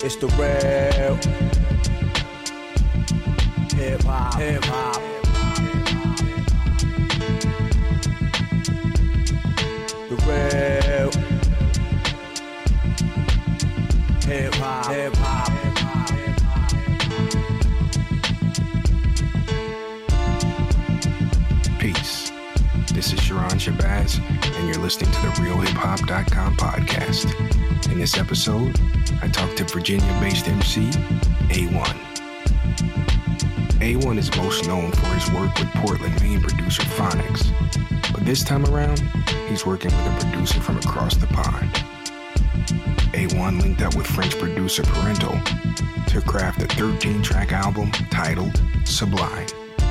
It's the real hip hop. The real hip hop. Peace. This is Sharon Shabazz, and you're listening to the RealHipHop.com podcast. In this episode, I talked to Virginia-based MC A1. A1 is most known for his work with Portland, Maine producer Phonics, but this time around, he's working with a producer from across the pond. A1 linked up with French producer Parental to craft a 13-track album titled Sublime.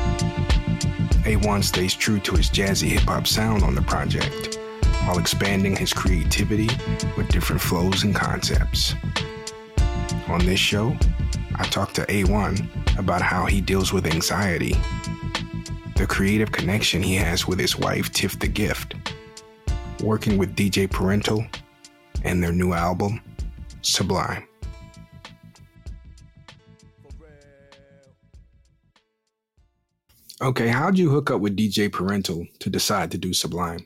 A1 stays true to his jazzy hip-hop sound on the project, while expanding his creativity with different flows and concepts. On this show, I talked to A1 about how he deals with anxiety, the creative connection he has with his wife, Tiff the Gift, working with DJ Parental, and their new album, Sublime. Okay, how'd you hook up with DJ Parental to decide to do Sublime?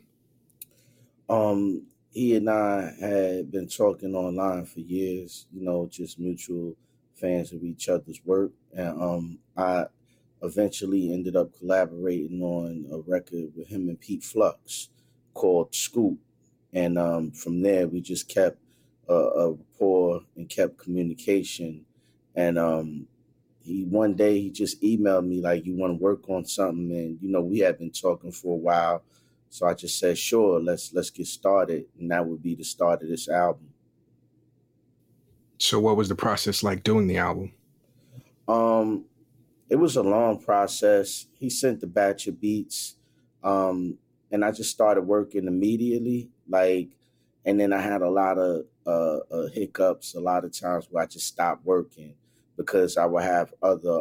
He and I had been talking online for years, just mutual fans of each other's work. And I eventually ended up collaborating on a record with him and Pete Flux called Scoop. And from there, we just kept a rapport and kept communication. And one day he just emailed me like, you want to work on something? And, we had been talking for a while. So I just said, sure, let's get started. And that would be the start of this album. So what was the process like doing the album? It was a long process. He sent the batch of beats. And I just started working immediately. And then I had a lot of hiccups, a lot of times where I just stopped working because I would have other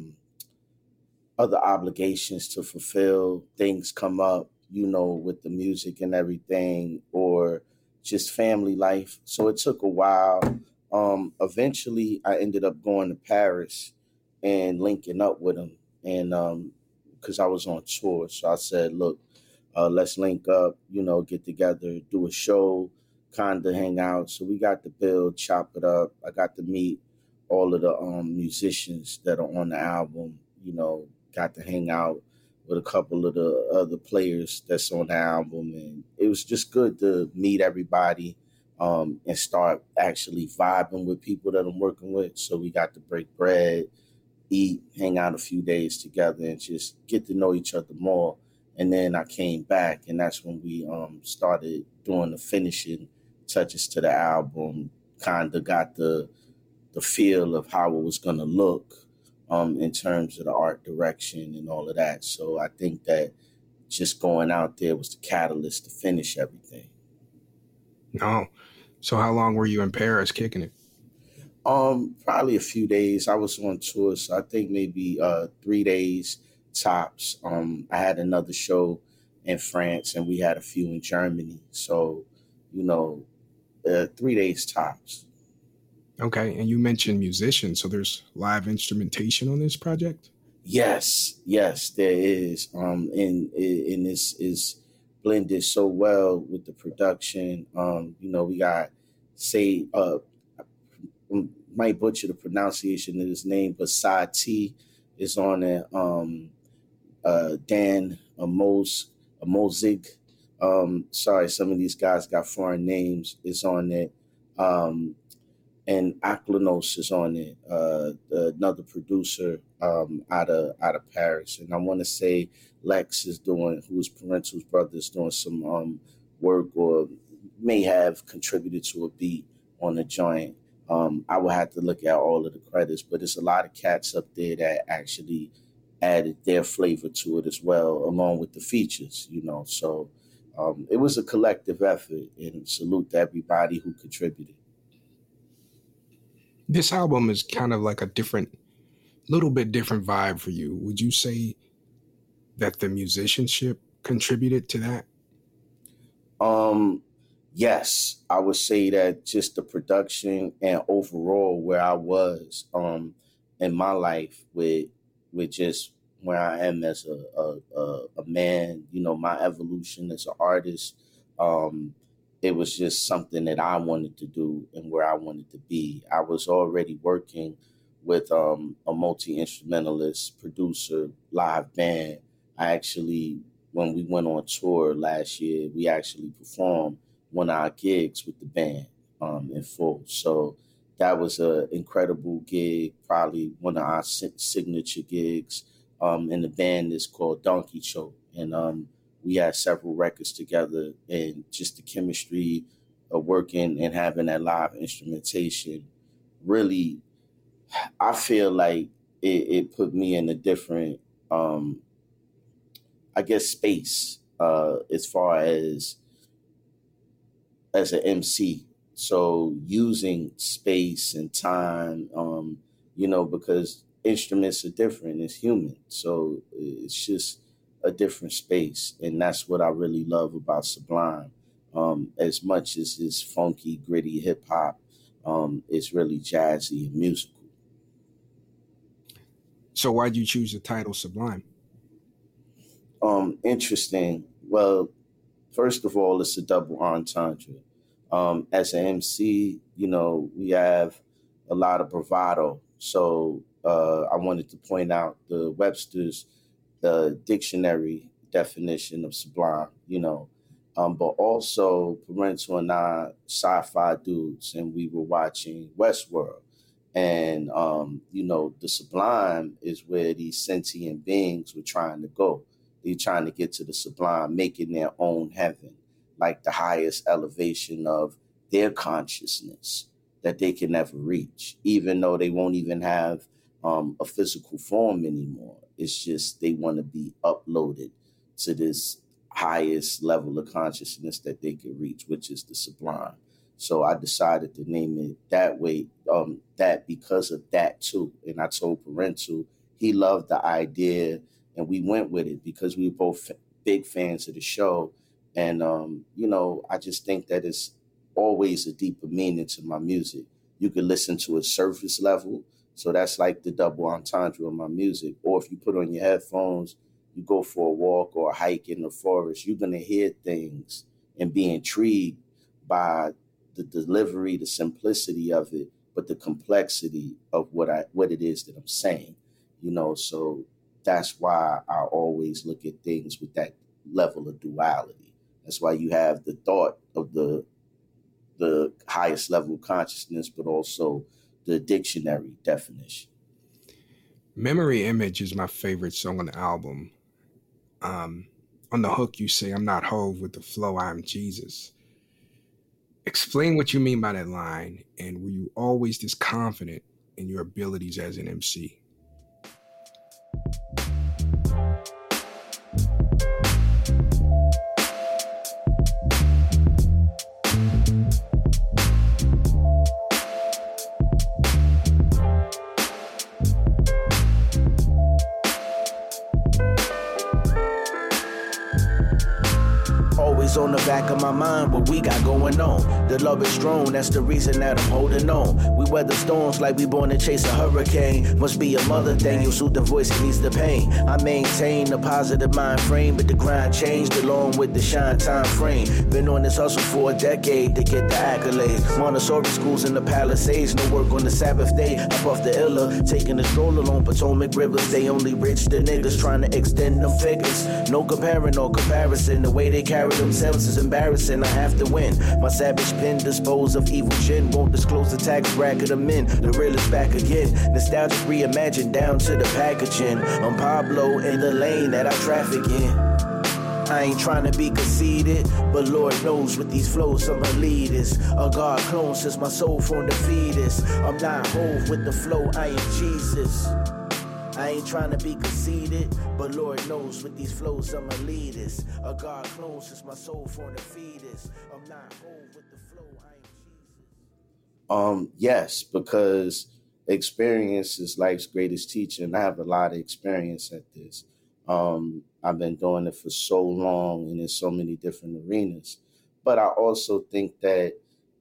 obligations to fulfill. Things come up, with the music and everything, or just family life. So it took a while. Eventually, I ended up going to Paris and linking up with him, and because I was on tour. So I said, look, let's link up, get together, do a show, kind of hang out. So we got to build, chop it up. I got to meet all of the musicians that are on the album, got to hang out with a couple of the other players that's on the album. And it was just good to meet everybody and start actually vibing with people that I'm working with. So we got to break bread, eat, hang out a few days together, and just get to know each other more. And then I came back, and that's when we started doing the finishing touches to the album, kind of got the feel of how it was going to look in terms of the art direction and all of that. So I think that just going out there was the catalyst to finish everything. Oh, so how long were you in Paris kicking it? Probably a few days. I was on tour, so I think maybe 3 days tops. I had another show in France, and we had a few in Germany. So, 3 days tops. Okay, and you mentioned musicians, so there's live instrumentation on this project? Yes, there is. And this is blended so well with the production. We got, might butcher the pronunciation of his name, but Sati is on it. Dan Amozig. Sorry, some of these guys got foreign names. Is on it. And Aklanos is on it, another producer out of Paris. And I want to say Lex is who's Parental's brother, is doing some work or may have contributed to a beat on the joint. I will have to look at all of the credits, but there's a lot of cats up there that actually added their flavor to it as well, along with the features, So it was a collective effort, and salute to everybody who contributed. This album is kind of like a little bit different vibe for you. Would you say that the musicianship contributed to that? Yes, I would say that just the production and overall where I was in my life with just where I am as a man, you know, my evolution as an artist, um, it was just something that I wanted to do and where I wanted to be. I was already working with a multi instrumentalist, producer, live band. I actually, when we went on tour last year, we actually performed one of our gigs with the band in full. So that was an incredible gig, probably one of our signature gigs. And the band is called Donkey Choke. And we had several records together, and just the chemistry of working and having that live instrumentation really, I feel like it put me in a different, I guess, space as far as an MC. So using space and time, you know, because instruments are different, it's human. So it's just a different space. And that's what I really love about Sublime. As much as it's funky, gritty hip hop, it's really jazzy and musical. So why'd you choose the title Sublime? Interesting. Well, first of all, it's a double entendre. As an MC, you know, we have a lot of bravado. So I wanted to point out the Webster's dictionary definition of sublime, you know. But also, Parental and I, sci-fi dudes, and we were watching Westworld. And, you know, the sublime is where these sentient beings were trying to go. They're trying to get to the sublime, making their own heaven, like the highest elevation of their consciousness that they can never reach, even though they won't even have a physical form anymore. It's just they want to be uploaded to this highest level of consciousness that they can reach, which is the sublime. So I decided to name it that way, that because of that too. And I told Parental, he loved the idea, and we went with it because we were both big fans of the show. And, you know, I just think that it's always a deeper meaning to my music. You could listen to a surface level. So that's like the double entendre of my music. Or if you put on your headphones, you go for a walk or a hike in the forest, you're going to hear things and be intrigued by the delivery, the simplicity of it, but the complexity of what it is that I'm saying, you know. So that's why I always look at things with that level of duality. That's why you have the thought of the highest level of consciousness, but also the dictionary definition. Memory Image is my favorite song on the album. On the hook, you say, "I'm not Hove with the flow, I'm Jesus." Explain what you mean by that line, and were you always this confident in your abilities as an MC? On the back of my mind, what we got going on. The love is strong, that's the reason that I'm holding on. We weather storms like we born to chase a hurricane. Must be a mother thing, you soothe the voice, it needs the pain. I maintain a positive mind frame, but the grind changed along with the shine time frame. Been on this hustle for a decade to get the accolades. Montessori schools in the Palisades, no work on the Sabbath day. Up off the Illa, taking a stroll along Potomac rivers. They only rich the niggas trying to extend them figures. No comparing or comparison, the way they carry themselves is embarrassing. I have to win. My savage pen dispose of evil gin. Won't disclose the tax bracket I'm in. The real is back again. Nostalgic reimagined down to the packaging. I'm Pablo in the lane that I traffic in. I ain't trying to be conceited, but Lord knows with these flows I'm a leaders. A God clone since my soul from the fetus. I'm not Hove with the flow, I am Jesus. I ain't trying to be conceited, but Lord knows with these flows I'm a leaders. A God clone since my soul from the fetus. I'm not Hove with the flow, I am Jesus. Yes, because experience is life's greatest teacher, and I have a lot of experience at this. I've been doing it for so long and in so many different arenas. But I also think that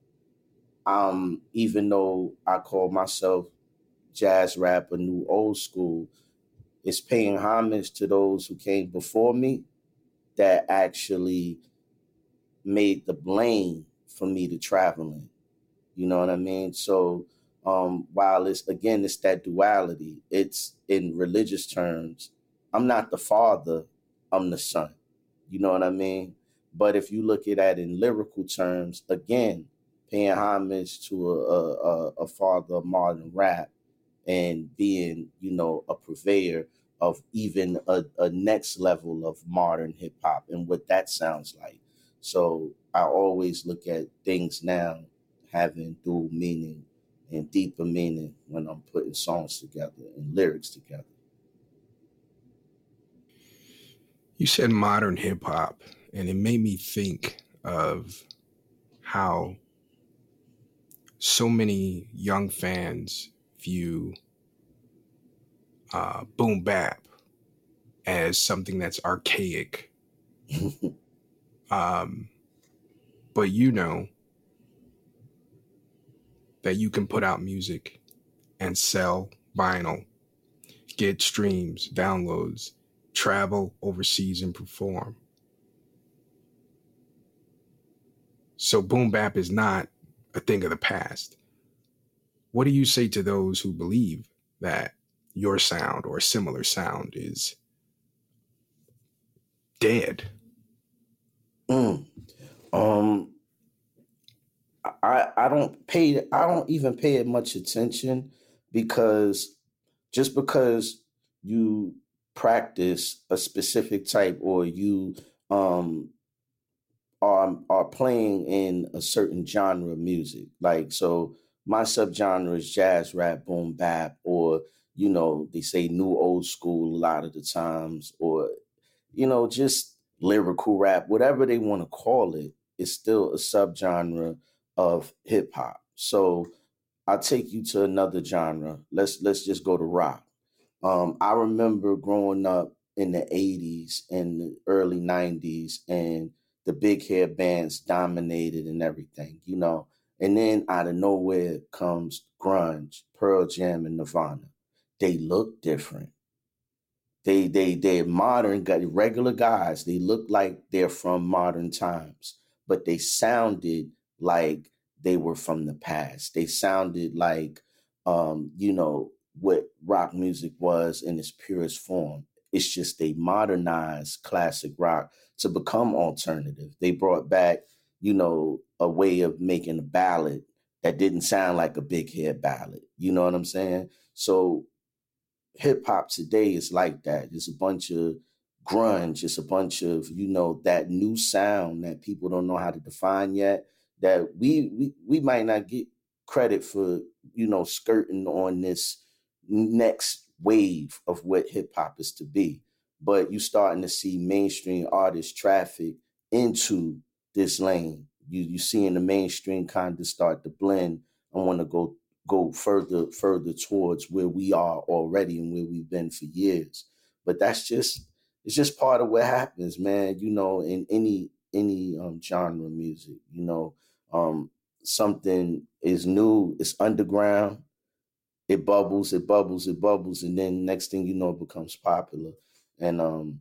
even though I call myself jazz rapper, new old school, it's paying homage to those who came before me that actually made the lane for me to travel in. You know what I mean? So while it's that duality, it's in religious terms, I'm not the father, I'm the son. You know what I mean? But if you look at that in lyrical terms, again, paying homage to a father of modern rap and being, a purveyor of even a next level of modern hip hop and what that sounds like. So I always look at things now having dual meaning and deeper meaning when I'm putting songs together and lyrics together. You said modern hip hop, and it made me think of how so many young fans view boom bap as something that's archaic. But you know that you can put out music and sell vinyl, get streams, downloads, travel overseas and perform. So boom bap is not a thing of the past. What do you say to those who believe that your sound or a similar sound is dead? I don't even pay it much attention, because just because you practice a specific type or you are playing in a certain genre of music, like, so my subgenre is jazz rap, boom bap, or they say new old school a lot of the times, or just lyrical rap, whatever they want to call it, is still a subgenre of hip hop. So I'll take you to another genre. Let's just go to rock. I remember growing up in the 80s and the early 90s, and the big hair bands dominated and everything, and then out of nowhere comes grunge, Pearl Jam and Nirvana. They look different. They're modern, regular guys. They look like they're from modern times, but they sounded like they were from the past. They sounded like, what rock music was in its purest form. It's just they modernized classic rock to become alternative. They brought back, a way of making a ballad that didn't sound like a big hair ballad. You know what I'm saying? So hip hop today is like that. It's a bunch of grunge. It's a bunch of, that new sound that people don't know how to define yet, that we might not get credit for, skirting on this next wave of what hip hop is to be. But you're starting to see mainstream artists traffic into this lane. You seeing the mainstream kind of start to blend and want to go further towards where we are already and where we've been for years. But it's just part of what happens, man. In any genre of music, something is new, it's underground, it bubbles, and then next thing you know, it becomes popular. And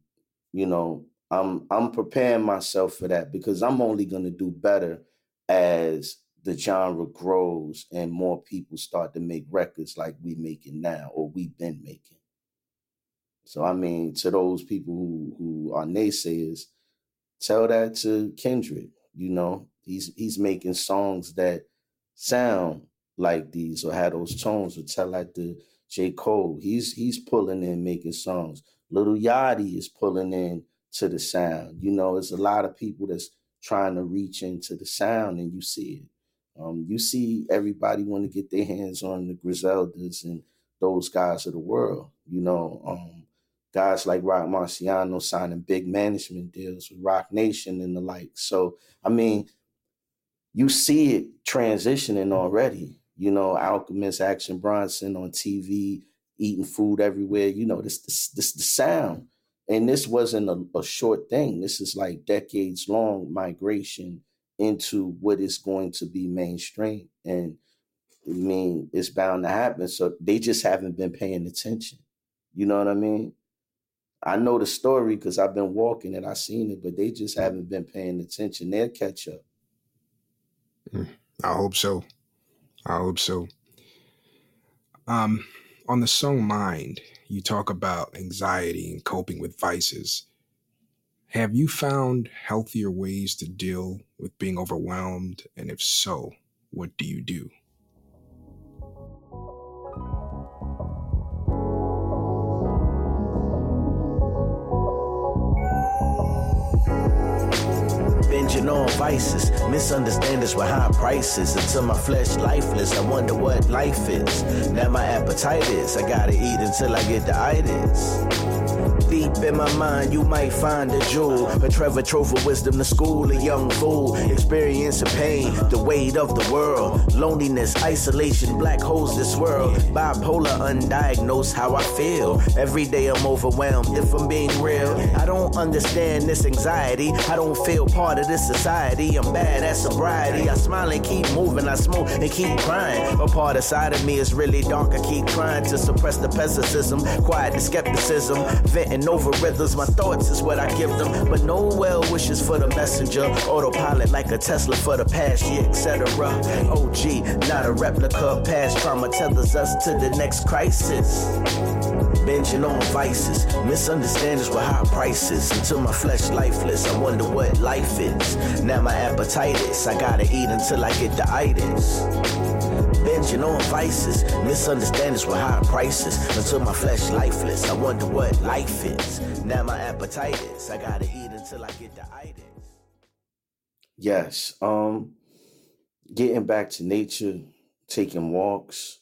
I'm preparing myself for that, because I'm only gonna do better as the genre grows and more people start to make records like we making now, or we've been making. So I mean, to those people who are naysayers, tell that to Kendrick. He's making songs that sound like these or have those tones, or tell that to J. Cole. He's pulling in, making songs. Lil Yachty is pulling in to the sound. There's a lot of people that's trying to reach into the sound, and you see it. You see everybody want to get their hands on the Griseldas and those guys of the world. Guys like Rock Marciano signing big management deals with Rock Nation and the like. So, I mean, you see it transitioning already. Alchemist, Action Bronson on TV, eating food everywhere. This the sound. And this wasn't a short thing. This is like decades long migration into what is going to be mainstream. And I mean, it's bound to happen. So they just haven't been paying attention. You know what I mean? I know the story because I've been walking it, I've seen it, but they just haven't been paying attention. They'll catch up. I hope so. I hope so. On the song Mind, you talk about anxiety and coping with vices. Have you found healthier ways to deal with being overwhelmed? And if so, what do you do? Binging on vices, misunderstandings with high prices. Until my flesh lifeless, I wonder what life is. Now my appetite is, I gotta eat until I get the itis. Deep in my mind, you might find a jewel. A Trevor Trove of wisdom to school, a young fool. Experiencing pain, the weight of the world. Loneliness, isolation, black holes that swirl. Bipolar, undiagnosed, how I feel. Every day I'm overwhelmed, if I'm being real. I don't understand this anxiety. I don't feel part of this society. I'm bad at sobriety. I smile and keep moving, I smoke and keep crying. A part inside of me is really dark. I keep trying to suppress the pessimism, quiet the skepticism, venting over rhythms. My thoughts is what I give them, but no well wishes for the messenger. Autopilot like a Tesla for the past year, etc. OG, not a replica. Past trauma tethers us to the next crisis. Binging on vices, misunderstandings with high prices. Until my flesh lifeless, I wonder what life is. Now my appetite is, I gotta eat until I get the itis. Binging on vices, misunderstandings with high prices. Until my flesh lifeless, I wonder what life is. Now my appetite is, I gotta eat until I get the itis. Yes. Getting back to nature, taking walks,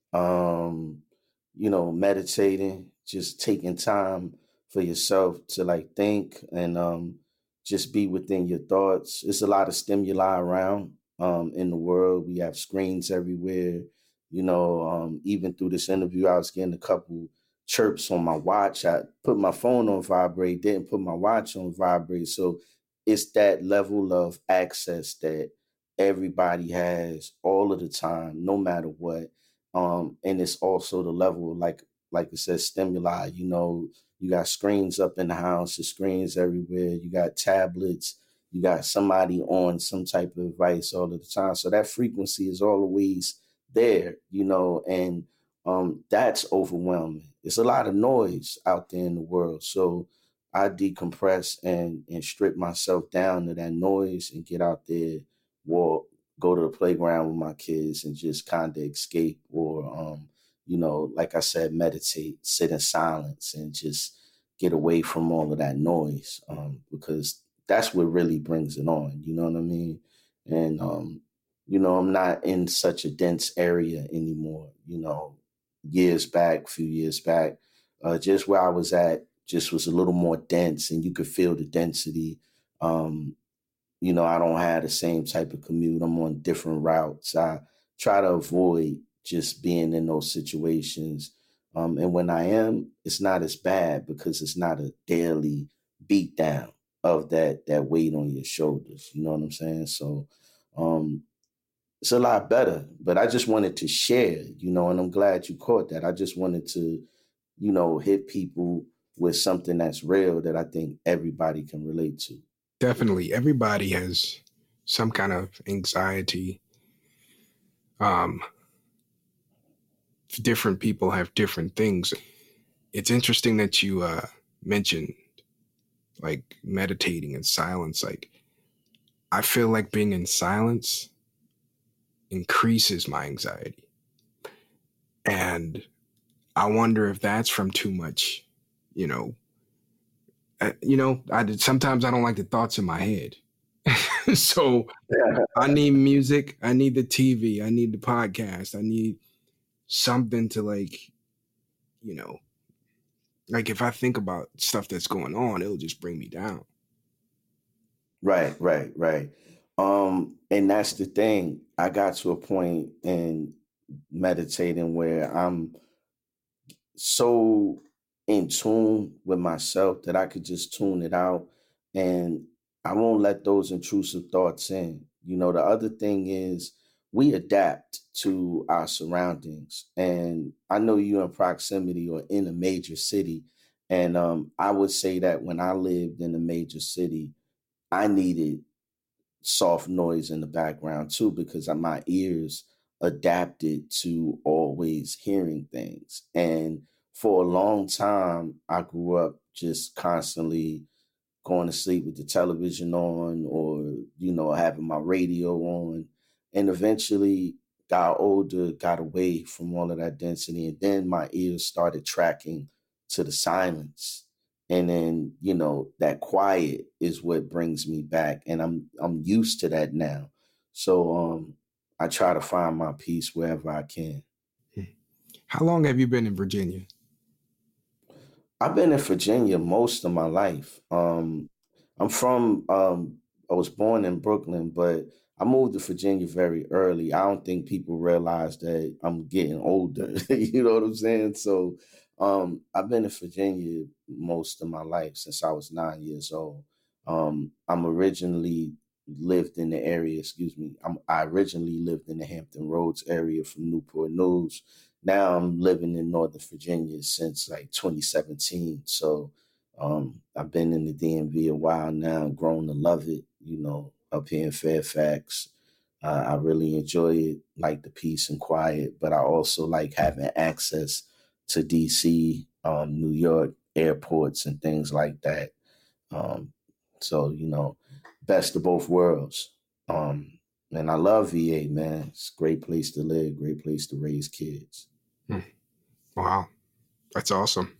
meditating, just taking time for yourself to like think and just be within your thoughts. It's a lot of stimuli around in the world. We have screens everywhere. Even through this interview, I was getting a couple chirps on my watch. I put my phone on vibrate, didn't put my watch on vibrate. So it's that level of access that everybody has all of the time, no matter what. And it's also the level, like it says, stimuli. You got screens up in the house, there's screens everywhere. You got tablets, you got somebody on some type of device all of the time. So that frequency is always there, and that's overwhelming. It's a lot of noise out there in the world. So I decompress and strip myself down to that noise and get out there, walk, go to the playground with my kids and just kind of escape or, like I said, meditate, sit in silence and just get away from all of that noise because that's what really brings it on. You know what I mean? And, I'm not in such a dense area anymore, few years back, just where I was at just was a little more dense and you could feel the density. I don't have the same type of commute. I'm on different routes. I try to avoid just being in those situations. And when I am, it's not as bad because it's not a daily beat down of that weight on your shoulders. You know what I'm saying? So it's a lot better. But I just wanted to share, and I'm glad you caught that. I just wanted to, hit people with something that's real that I think everybody can relate to. Definitely. Everybody has some kind of anxiety. Different people have different things. It's interesting that you mentioned like meditating in silence. Like I feel like being in silence increases my anxiety. And I wonder if that's from too much, sometimes I don't like the thoughts in my head. So I need music. I need the TV. I need the podcast. I need something to like if I think about stuff that's going on, it'll just bring me down. Right. And that's the thing. I got to a point in meditating where I'm so in tune with myself that I could just tune it out and I won't let those intrusive thoughts in. The other thing is we adapt to our surroundings. And I know you're in proximity or in a major city. And I would say that when I lived in a major city, I needed soft noise in the background too, because my ears adapted to always hearing things. And for a long time, I grew up just constantly going to sleep with the television on or, having my radio on. And eventually got older, got away from all of that density. And then my ears started tracking to the silence. And then, that quiet is what brings me back. And I'm used to that now. So I try to find my peace wherever I can. How long have you been in Virginia? I've been in Virginia most of my life. I'm from, I was born in Brooklyn, but I moved to Virginia very early. I don't think people realize that I'm getting older. You know what I'm saying? So I've been in Virginia most of my life since I was 9 years old. I'm originally lived in the area, I originally lived in the Hampton Roads area from Newport News. Now I'm living in Northern Virginia since like 2017. So I've been in the DMV a while now, grown to love it, up here in Fairfax. I really enjoy it, like the peace and quiet, but I also like having access to DC, New York airports and things like that. So, best of both worlds. And I love VA, man. It's a great place to live, great place to raise kids. Wow. That's awesome.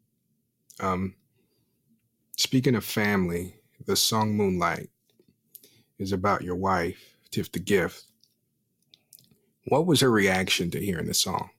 Speaking of family, the song Moonlight is about your wife, Tiff the Gift. What was her reaction to hearing the song?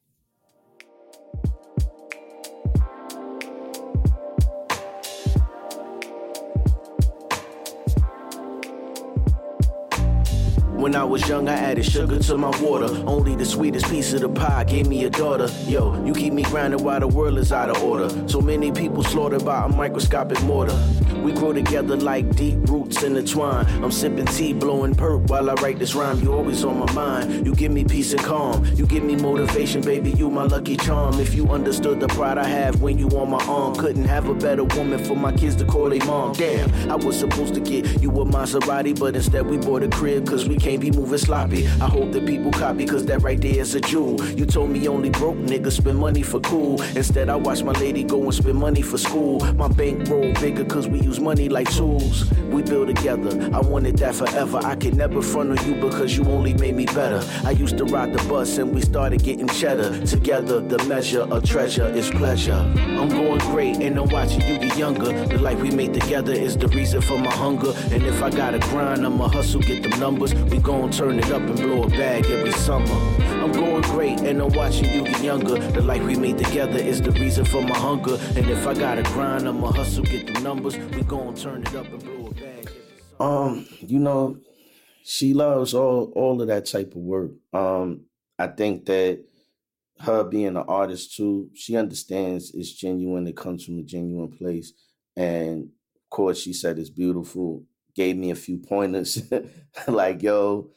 When I was young, I added sugar to my water. Only the sweetest piece of the pie gave me a daughter. Yo, you keep me grounded while the world is out of order. So many people slaughtered by a microscopic mortar. We grow together like deep roots intertwined. I'm sipping tea, blowing perp while I write this rhyme. You always on my mind. You give me peace and calm. You give me motivation, baby. You my lucky charm. If you understood the pride I have when you on my arm, couldn't have a better woman for my kids to call their mom. Damn, I was supposed to get you a Maserati, but instead we bought a crib cause we can't be moving sloppy. I hope that people copy cause that right there is a jewel. You told me only broke niggas spend money for cool. Instead I watch my lady go and spend money for school. My bankroll bigger cause we use money like tools. We build together, I wanted that forever. I could never front on you because you only made me better. I used to ride the bus and we started getting cheddar. Together the measure of treasure is pleasure. I'm going great and I'm watching you get younger. The life we made together is the reason for my hunger. And if I gotta grind, I'ma hustle, get them numbers. We gon' turn it up and blow a bag every summer. I'm going great and I'm watching you get younger. The life we made together is the reason for my hunger. And if I gotta grind, I'ma hustle, get them numbers. We gon' turn it up and blow a bag every summer. She loves all of that type of work. I think that her being an artist too, she understands it's genuine. It comes from a genuine place. And of course, she said it's beautiful. Gave me a few pointers like, yo,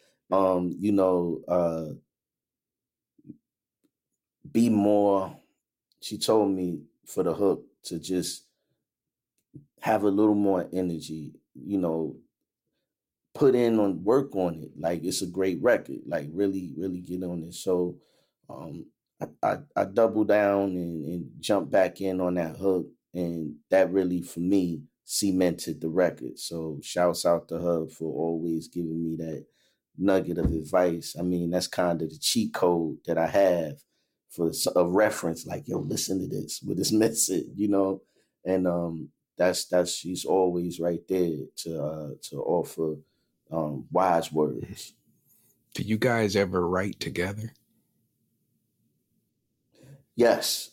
be more. She told me for the hook to just have a little more energy, put in on work on it. Like it's a great record, like really, really get on it. So I double down and jump back in on that hook. And that really, for me, cemented the record. So shouts out to her for always giving me that nugget of advice. I mean, that's kind of the cheat code that I have for a reference, like, yo, listen to this with this message, and that's she's always right there to offer wise words. Do you guys ever write together? Yes.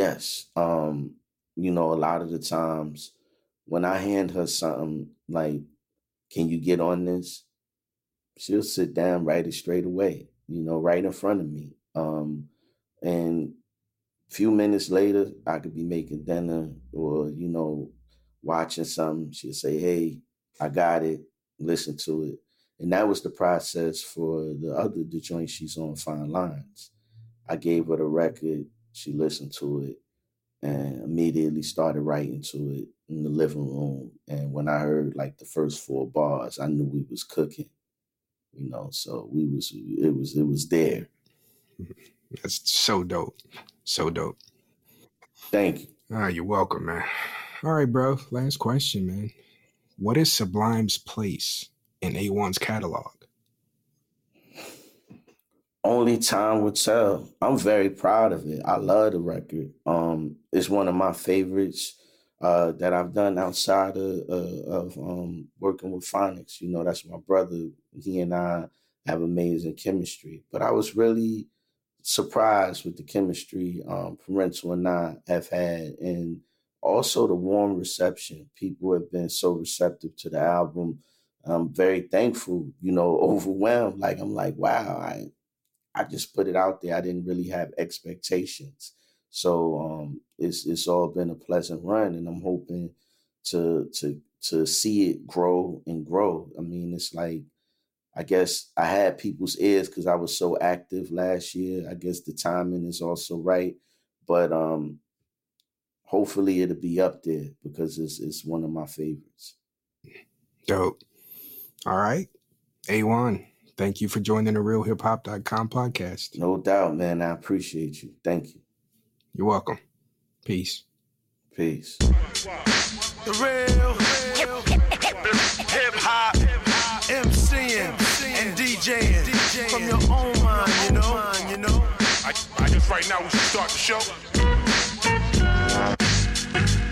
A lot of the times when I hand her something like, can you get on this? She'll sit down, write it straight away, right in front of me. And a few minutes later, I could be making dinner or, watching something. She'll say, hey, I got it. Listen to it. And that was the process for the joint she's on, Fine Lines. I gave her the record, she listened to it, and immediately started writing to it in the living room. And when I heard like the first 4 bars, I knew we was cooking, you know, so it was there. That's so dope. So dope. Thank you. You're welcome, man. All right, bro. Last question, man. What is Sublime's place in A1's catalog? Only time will tell. I'm very proud of it. I love the record. It's one of my favorites that I've done outside of working with Phonics. You know, that's my brother. He and I have amazing chemistry. But I was really surprised with the chemistry Parental and I have had, and also the warm reception. People have been so receptive to the album. I'm very thankful, you know, overwhelmed. Like, I'm like, wow, I just put it out there. I didn't really have expectations. So it's all been a pleasant run, and I'm hoping to see it grow and grow. I mean, it's like, I guess I had people's ears because I was so active last year. I guess the timing is also right. But hopefully it'll be up there because it's one of my favorites. Dope. All right. A1, thank you for joining the RealHipHop.com podcast. No doubt, man. I appreciate you. Thank you. You're welcome. Peace. Peace. The real hip-hop, MCing and DJing from your own mind, you know. I guess right now we should start the show.